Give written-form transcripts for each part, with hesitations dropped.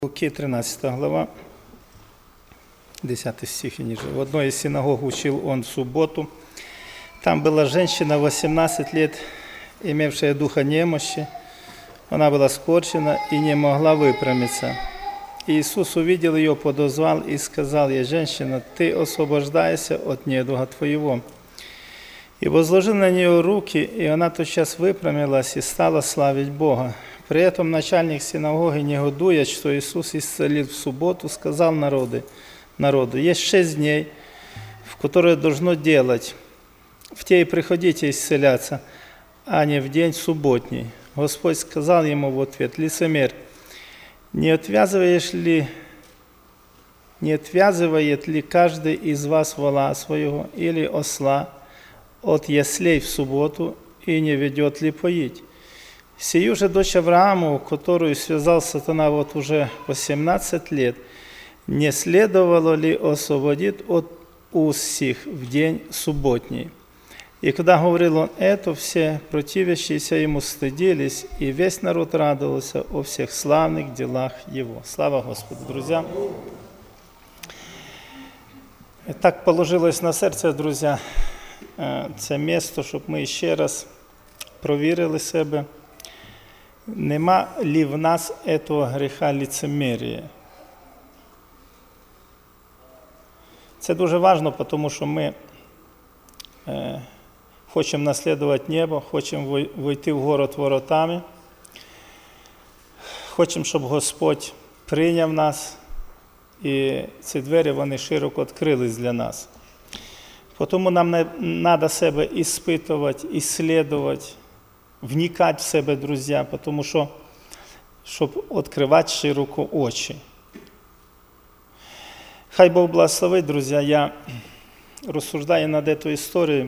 Луки, 13 глава, 10 стих и ниже. В одной из синагог учил он в субботу. Там была женщина 18 лет, имевшая духа немощи. Она была скорчена и не могла выпрямиться. Иисус увидел ее, подозвал и сказал ей: «Женщина, ты освобождайся от недуга твоего». И возложил на нее руки, и она тотчас выпрямилась и стала славить Бога. При этом начальник синагоги, негодуя, что Иисус исцелил в субботу, сказал народу: «Есть 6 дней, в которые должно делать. В те и приходите исцеляться, а не в день субботний». Господь сказал ему в ответ: «Лицемер, не отвязывает ли каждый из вас вола своего или осла от яслей в субботу и не ведет ли поить? Сию же дочь Аврааму, которую связал сатана вот уже 18 лет, не следовало ли освободить от уз сих в день субботний?» И когда говорил он это, все противящиеся ему стыдились, и весь народ радовался о всех славных делах его. Слава Господу, друзья! Так положилось на серце, друзі, це місто, щоб ми ще раз провірили себе, нема ли в нас этого гріха лицемерія. Це дуже важливо, тому що ми хочемо наслідувати небо, хочемо войти в город воротами, хочемо, щоб Господь прийняв нас, і ці двері, вони широко відкрились для нас. Тому нам треба себе іспитувати, іслідувати, вникати в себе, друзі, тому що, щоб відкривати широко очі. Хай Бог благословить, друзі, я розсуждаю над цією історією,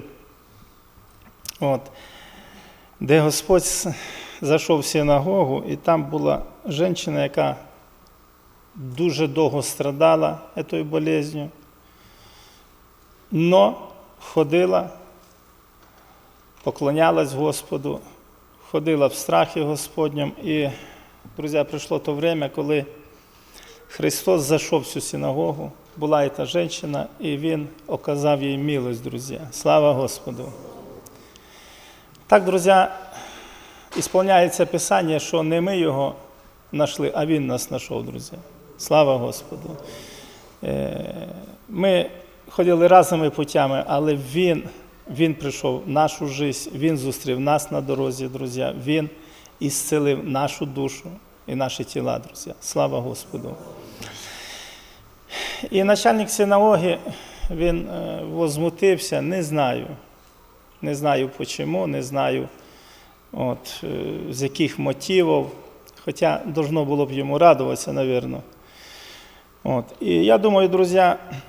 де Господь зайшов в синагогу, і там була жінка, яка дуже довго страдала цією болезнью, но ходила, поклонялась Господу, ходила в страхі Господньому. І, друзі, прийшло то время, коли Христос зайшов в цю синагогу, була ця жінка, і Він оказав їй милость, друзі. Слава Господу! Так, друзі, ісполняється Писання, що не ми його знайшли, а Він нас знайшов, друзі. Слава Господу! Ми ходили різними путями, але Він прийшов в нашу життя, Він зустрів нас на дорозі, друзі. Він ісцелив нашу душу і наші тіла, друзі. Слава Господу! І начальник синагоги, він возмутився, не знаю чому, не знаю, з яких мотивів, хоча должно було б йому радуватися, напевно. І я думаю, друзі,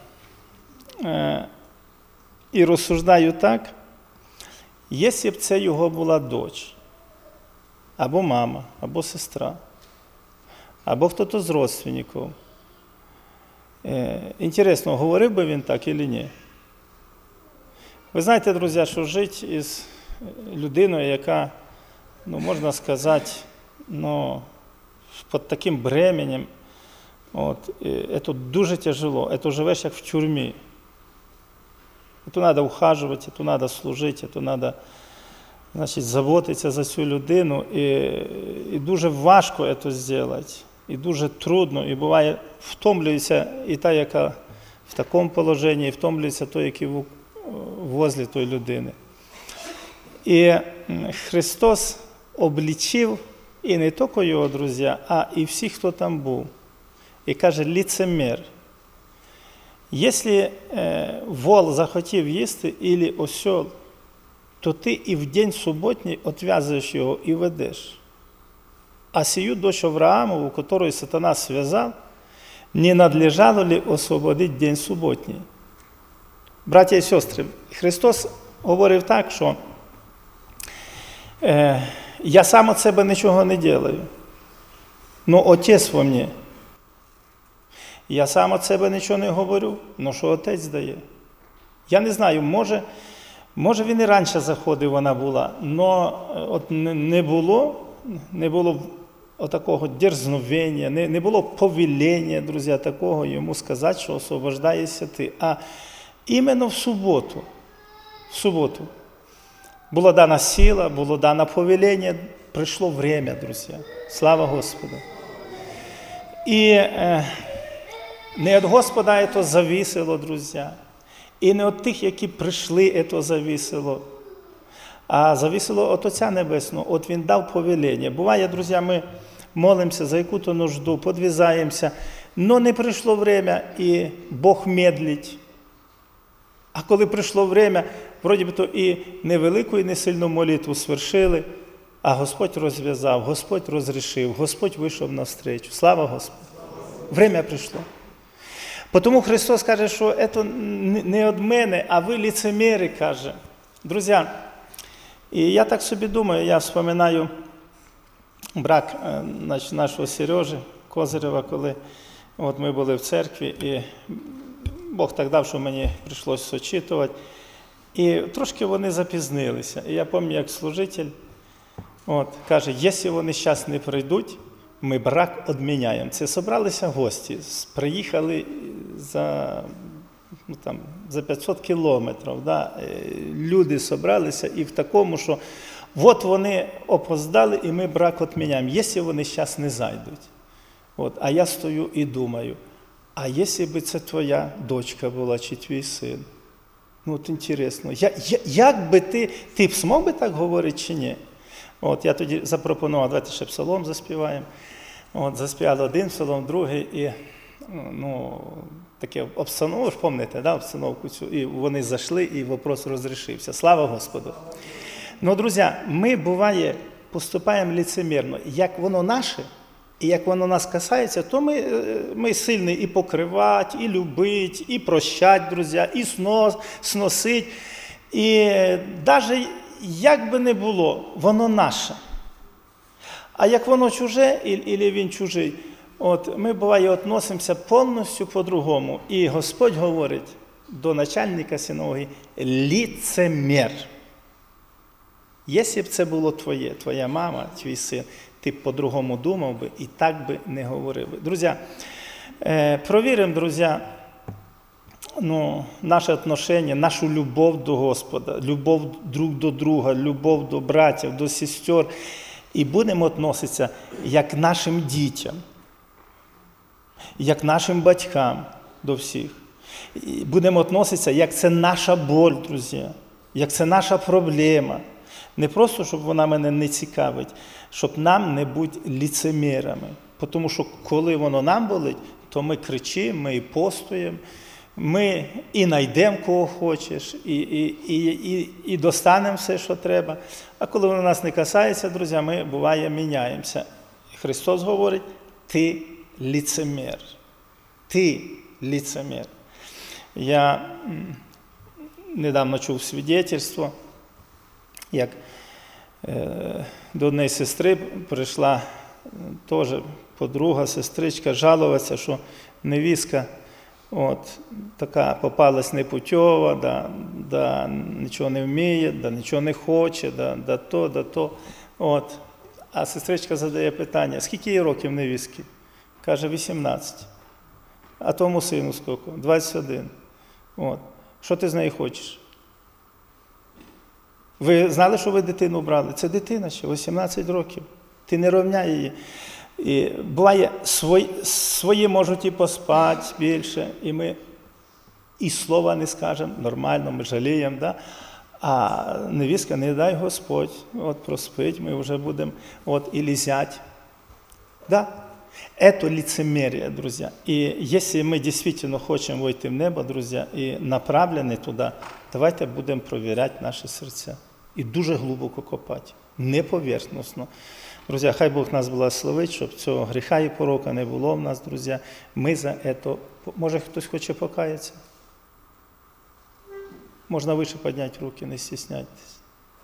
і розсуждаю так, якщо б це його була дочь, або мама, або сестра, або хтось з родственників, інтересно, говорив би він так чи ні? Ви знаєте, друзі, що жити із людиною, яка, можна сказати, під таким бременем, це дуже тяжело, це живеш як в тюрмі. Це треба ухажувати, це треба служити, це треба, заботитися за цю людину. І дуже важко це зробити, і дуже трудно, і буває, втомлюється і та, яка в такому положенні, і втомлюється той, який возле тої людини. І Христос обличив і не тільки його, друзі, а і всіх, хто там був. І каже: лицемер. Якщо вол захотів їсти, або осел, то ти і в день суботній відв'язуєш його і ведеш. А сию дочь Авраамову, которую сатана связал, не надлежало ли освободити день суботній? Браття і сестри, Христос говорив так, що я сам від себе нічого не делаю, но Отець во мені. Я сам від себе нічого не говорю, но що Отець дає. Я не знаю, може він і раніше заходив, вона була, но от не було отакого дерзновення, не було повеління, друзі, такого йому сказати, що освобождаєшся ти. А іменно в суботу була дана сила, було дано повеління, прийшло время, друзі. Слава Господу. І не від Господа це зависило, друзі. І не від тих, які прийшли, це зависило. А зависило від Отця Небесного. От Він дав повеління. Буває, друзі, ми молимося за яку-то нужду, подвізаємося, але не прийшло время, і Бог медлить. А коли прийшло время, вроді би то і невелику, і не сильну молитву свершили, а Господь розв'язав, Господь розрішив, Господь вийшов навстречу. Слава Господу! Время прийшло. Тому Христос каже, що це не від мене, а ви лицеміри, каже. Друзі, і я так собі думаю, я вспоминаю брак нашого Сережі Козирева, коли от ми були в церкві, і Бог так дав, що мені прийшлося зачитувати. І трошки вони запізнилися. І я пам'ятаю, як служитель каже, якщо вони зараз не прийдуть, ми брак відміняємо. Це зібралися гості, приїхали за 500 кілометрів. Да? Люди зібралися і в такому, що от вони опоздали, і ми брак відміняємо, якщо вони зараз не зайдуть. А я стою і думаю, а якщо б це твоя дочка була чи твій син? От інтересно, як би ти б змог би так говорити чи ні? Я тоді запропонував, давайте ще псалом заспіваємо. Заспівали один псалом, другий, і таке обстановку, ж пам'ятаєте, да, обстановку цю, і вони зайшли, і вопрос розрішився. Слава Господу! Друзі, ми, буває, поступаємо лицемірно. Як воно наше, і як воно нас касається, то ми сильні і покривати, і любити, і прощати, друзі, і сносити. І навіть як би не було, воно наше. А як воно чуже, або він чужий, ми, буває, відносимося повністю по-другому. І Господь говорить до начальника синагоги: лицемір. Якщо б це було твоя мама, твій син, ти б по-другому думав би і так би не говорив би. Друзі, провіримо, друзі, наше отношення, нашу любов до Господа, любов друг до друга, любов до братів, до сестер. І будемо відноситися як нашим дітям, як нашим батькам до всіх. І будемо відноситися, як це наша боль, друзі, як це наша проблема. Не просто, щоб вона мене не цікавить, щоб нам не бути лицемірами. Тому що коли воно нам болить, то ми кричимо, ми і постуємо, ми і знайдемо кого хочеш, і достанемо все, що треба. А коли воно нас не касається, друзі, ми, буває, міняємося. Христос говорить: ти лицемір. Ти лицемір. Я недавно чув свідетельство, як до однієї сестри прийшла теж подруга, сестричка, жалуватися, що невістка така попалась непутьова, да нічого не вміє, да нічого не хоче, да то. А сестричка задає питання: скільки їй років невістки? Каже: 18. А тому сину скільки? 21. Що ти з неї хочеш? Ви знали, що ви дитину брали? Це дитина ще, 18 років. Ти не рівняй її. І буває, свої можуть і поспати більше, і ми і слова не скажемо, нормально, ми жаліємо, да? А невістка, не дай Господь, проспить, ми вже будемо, і лізять. Да? Это лицемерие, друзья. И если мы действительно хотим войти в небо, друзья, и направлены туда, давайте будемо проверять наші серця. І дуже глибоко копати, не поверхностно. Друзі, хай Бог нас благословить, щоб цього гріха і порока не було в нас, друзі. Ми за це, може хтось хоче покаятися? Можна вище підняти руки, не стісняйтесь.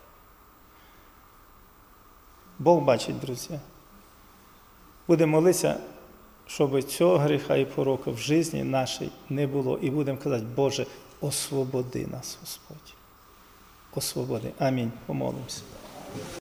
Бог бачить, друзі. Будемо молитися, щоб цього гріха і порока в житті нашій не було. І будемо казати: Боже, освободи нас, Господь. Освободи. Амінь. Помолимося.